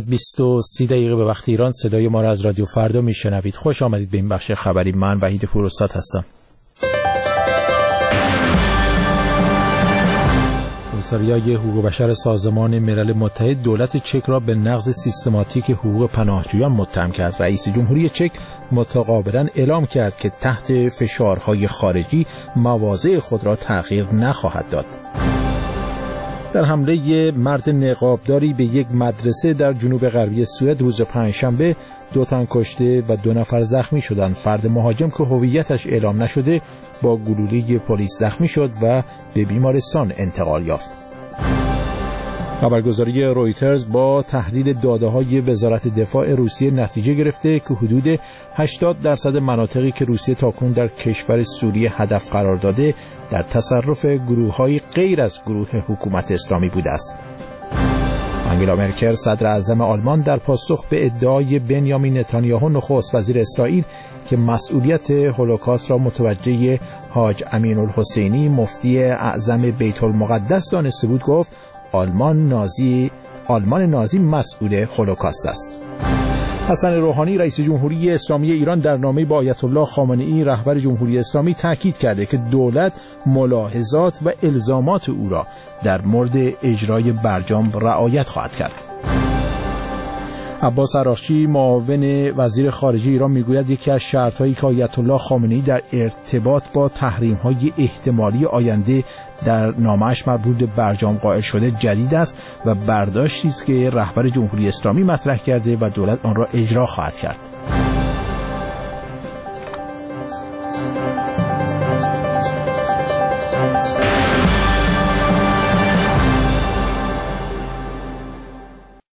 20:30 به وقت ایران صدای ما را از رادیو فردا میشنوید. خوش آمدید به این بخش خبری. من وحید پوراستاد هستم. کمیسریای حقوق بشر سازمان ملل متحد دولت چک را به نقض سیستماتیک حقوق پناهجویان متهم کرد. رئیس جمهوری چک متقابلا اعلام کرد که تحت فشارهای خارجی مواضع خود را تغییر نخواهد داد. در حمله مرد نقابداری به یک مدرسه در جنوب غربی سوئد روز پنجشنبه 2 تن کشته و 2 نفر زخمی شدند. فرد مهاجم که هویتش اعلام نشده با گلوله پلیس زخمی شد و به بیمارستان انتقال یافت. خبرگزاری رویترز با تحلیل داده‌های وزارت دفاع روسیه نتیجه گرفته که حدود 80% مناطقی که روسیه تاکنون در کشور سوریه هدف قرار داده در تصرف گروه‌های غیر از گروه حکومت اسلامی بوده است. آنگلا مرکل صدر اعظم آلمان در پاسخ به ادعای بنیامین نتانیاهو نخست وزیر اسرائیل که مسئولیت هولوکاست را متوجه حاج امین الحسینی مفتی اعظم بیت المقدس دانسته بود گفت آلمان نازی مسئول هولوکاست است. حسن روحانی رئیس جمهوری اسلامی ایران در نامه با آیت الله خامنه‌ای رهبر جمهوری اسلامی تاکید کرده که دولت ملاحظات و الزامات او را در مورد اجرای برجام رعایت خواهد کرد. عباس عراقچی معاون وزیر خارجه ایران میگوید یکی از شرط‌هایی که آیت الله خامنه‌ای در ارتباط با تحریم‌های احتمالی آینده در نامه‌اش مربوط به برجام قائل شده جدید است و برداشتی است که رهبر جمهوری اسلامی مطرح کرده و دولت آن را اجرا خواهد کرد.